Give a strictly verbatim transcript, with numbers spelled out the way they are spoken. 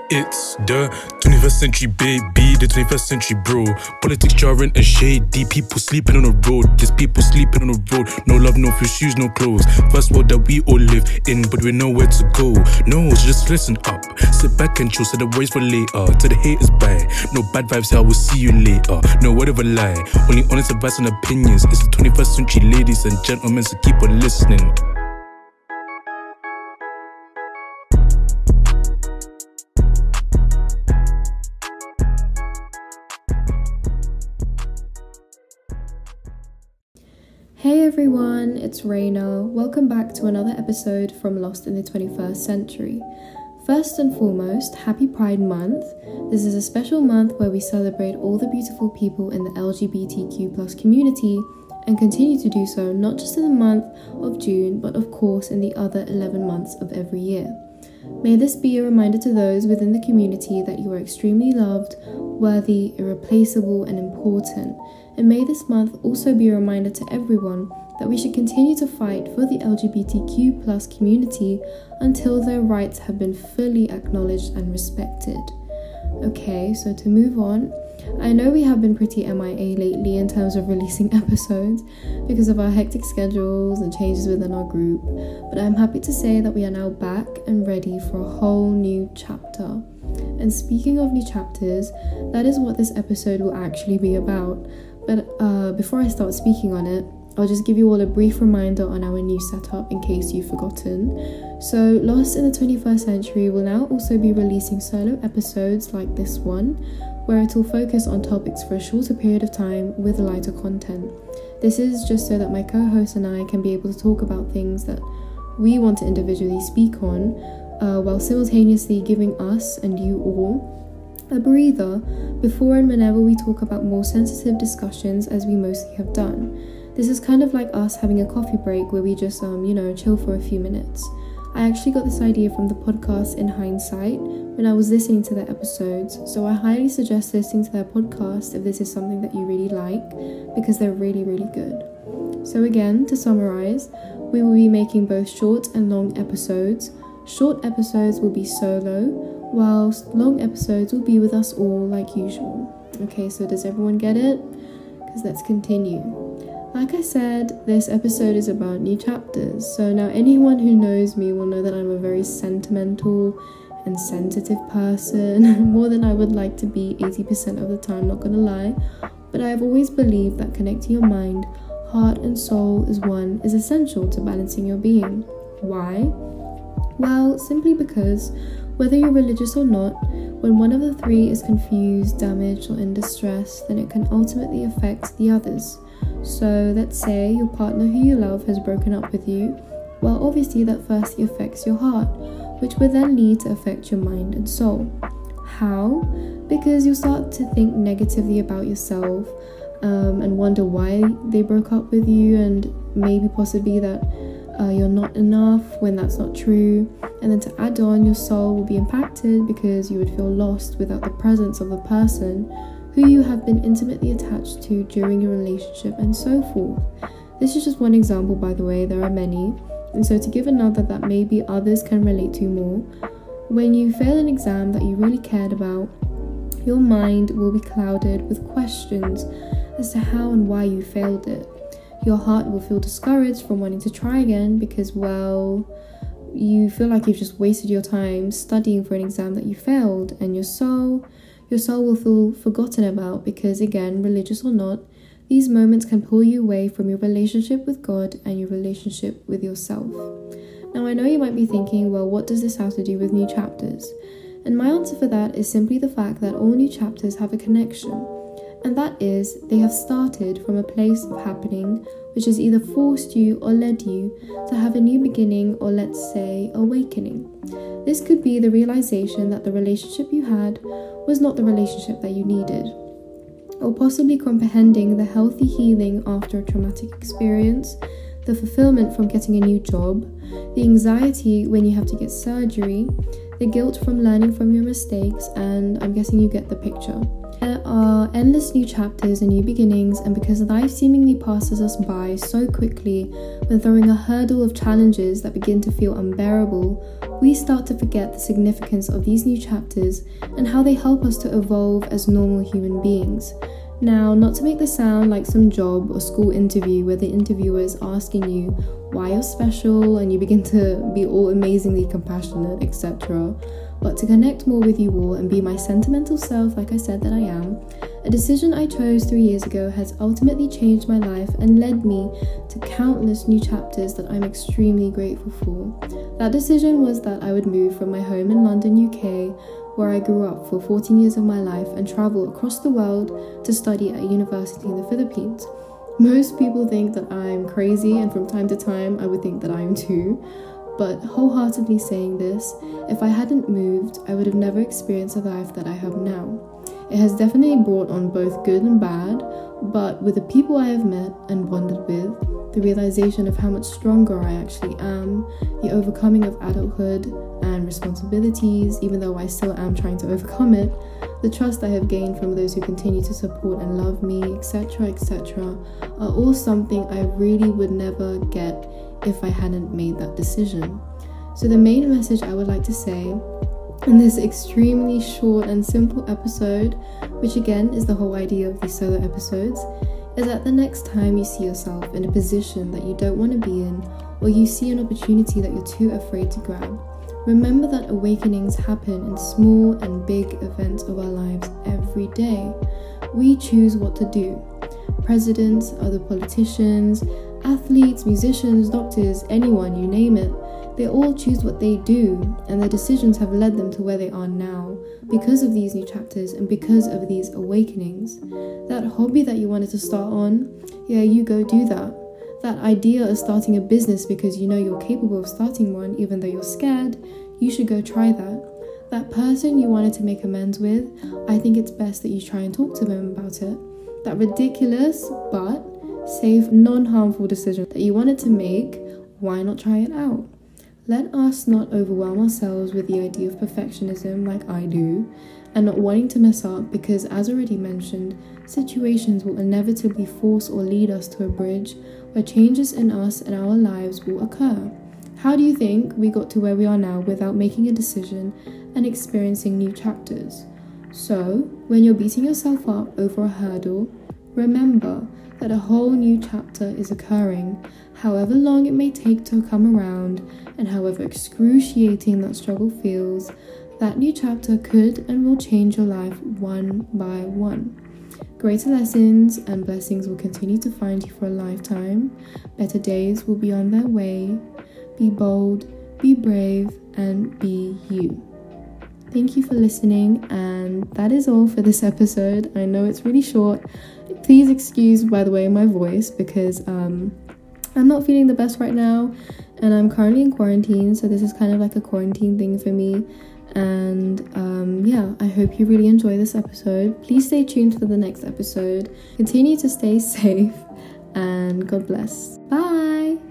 It's the twenty-first century, baby, the twenty-first century, bro. Politics jarring and shady, people sleeping on the road. There's people sleeping on the road. No love, no food, shoes, no clothes. First world that we all live in, but we know where to go. No, so just listen up, sit back and chill. Say the words for later. To the haters, bye. No bad vibes, I will see you later. No word of a lie, only honest advice and opinions. It's the twenty-first century, ladies and gentlemen, so keep on listening. Hey everyone, it's Raina. Welcome back to another episode from Lost in the twenty-first Century. First and foremost, happy Pride Month. This is a special month where we celebrate all the beautiful people in the L G B T Q plus community and continue to do so not just in the month of June, but of course in the other eleven months of every year. May this be a reminder to those within the community that you are extremely loved, worthy, irreplaceable, and important. And may this month also be a reminder to everyone that we should continue to fight for the L G B T Q plus community until their rights have been fully acknowledged and respected. Okay, so to move on, I know we have been pretty M I A lately in terms of releasing episodes because of our hectic schedules and changes within our group, but I'm happy to say that we are now back and ready for a whole new chapter. And speaking of new chapters, that is what this episode will actually be about. But uh, before I start speaking on it, I'll just give you all a brief reminder on our new setup in case you've forgotten. So Lost in the twenty-first Century will now also be releasing solo episodes like this one, where it will focus on topics for a shorter period of time with lighter content. This is just so that my co-host and I can be able to talk about things that we want to individually speak on, uh, while simultaneously giving us and you all a breather before and whenever we talk about more sensitive discussions, as we mostly have done. This is kind of like us having a coffee break where we just, um, you know, chill for a few minutes. I actually got this idea from the podcast In Hindsight when I was listening to their episodes, so I highly suggest listening to their podcast if this is something that you really like, because they're really, really good. So again, to summarize, we will be making both short and long episodes. Short episodes will be solo, whilst long episodes will be with us all like usual. Okay, so does everyone get it? Because let's continue. Like I said, this episode is about new chapters, so now anyone who knows me will know that I'm a very sentimental and sensitive person, more than I would like to be eighty percent of the time, not gonna lie, but I have always believed that connecting your mind, heart and soul as one is essential to balancing your being. Why? Well, simply because whether you're religious or not, when one of the three is confused, damaged, or in distress, then it can ultimately affect the others. So let's say your partner who you love has broken up with you. Well, obviously that firstly affects your heart, which will then lead to affect your mind and soul. How? Because you'll start to think negatively about yourself um, and wonder why they broke up with you, and maybe possibly that Uh, you're not enough when that's not true. And then to add on, your soul will be impacted because you would feel lost without the presence of the person who you have been intimately attached to during your relationship, and so forth. This is just one example, by the way, there are many. And so to give another that maybe others can relate to more, when you fail an exam that you really cared about, your mind will be clouded with questions as to how and why you failed it. Your heart will feel discouraged from wanting to try again because, well, you feel like you've just wasted your time studying for an exam that you failed, and your soul, your soul will feel forgotten about because, again, religious or not, these moments can pull you away from your relationship with God and your relationship with yourself. Now, I know you might be thinking, well, what does this have to do with new chapters? And my answer for that is simply the fact that all new chapters have a connection. And that is, they have started from a place of happening which has either forced you or led you to have a new beginning, or let's say, awakening. This could be the realization that the relationship you had was not the relationship that you needed, or possibly comprehending the healthy healing after a traumatic experience, the fulfillment from getting a new job, the anxiety when you have to get surgery, the guilt from learning from your mistakes, and I'm guessing you get the picture. There are are endless new chapters and new beginnings, and because life seemingly passes us by so quickly when throwing a hurdle of challenges that begin to feel unbearable, we start to forget the significance of these new chapters and how they help us to evolve as normal human beings. Now, not to make this sound like some job or school interview where the interviewer is asking you why you're special and you begin to be all amazingly compassionate, et cetera, but to connect more with you all and be my sentimental self like I said that I am, a decision I chose three years ago has ultimately changed my life and led me to countless new chapters that I'm extremely grateful for. That decision was that I would move from my home in London, U K, where I grew up for fourteen years of my life, and travel across the world to study at a university in the Philippines. Most people think that I'm crazy, and from time to time I would think that I am too. But wholeheartedly saying this, if I hadn't moved, I would have never experienced the life that I have now. It has definitely brought on both good and bad, but with the people I have met and bonded with, the realization of how much stronger I actually am, the overcoming of adulthood and responsibilities, even though I still am trying to overcome it, the trust I have gained from those who continue to support and love me, et cetera, et cetera, are all something I really would never get if I hadn't made that decision. So the main message I would like to say in this extremely short and simple episode, which again is the whole idea of these solo episodes, is that the next time you see yourself in a position that you don't want to be in, or you see an opportunity that you're too afraid to grab, remember that awakenings happen in small and big events of our lives every day. We choose what to do. Presidents, other politicians, athletes, musicians, doctors, anyone, you name it, they all choose what they do, and their decisions have led them to where they are now because of these new chapters and because of these awakenings. That hobby that you wanted to start on, yeah, you go do that. That idea of starting a business because you know you're capable of starting one even though you're scared, you should go try that. That person you wanted to make amends with, I think it's best that you try and talk to them about it. That ridiculous but safe, non-harmful decision that you wanted to make, why not try it out? Let us not overwhelm ourselves with the idea of perfectionism like I do, and not wanting to mess up, because as already mentioned, situations will inevitably force or lead us to a bridge where changes in us and our lives will occur. How do you think we got to where we are now without making a decision and experiencing new chapters? So, when you're beating yourself up over a hurdle, remember that a whole new chapter is occurring, however long it may take to come around, and however excruciating that struggle feels. That new chapter could and will change your life one by one. Greater lessons and blessings will continue to find you for a lifetime. Better days will be on their way. Be bold, be brave, and be you. Thank you for listening, and that is all for this episode. I know it's really short. Please excuse, by the way, my voice, because um, I'm not feeling the best right now, and I'm currently in quarantine, so this is kind of like a quarantine thing for me. And um, yeah, I hope you really enjoy this episode. Please stay tuned for the next episode. Continue to stay safe, and God bless. Bye!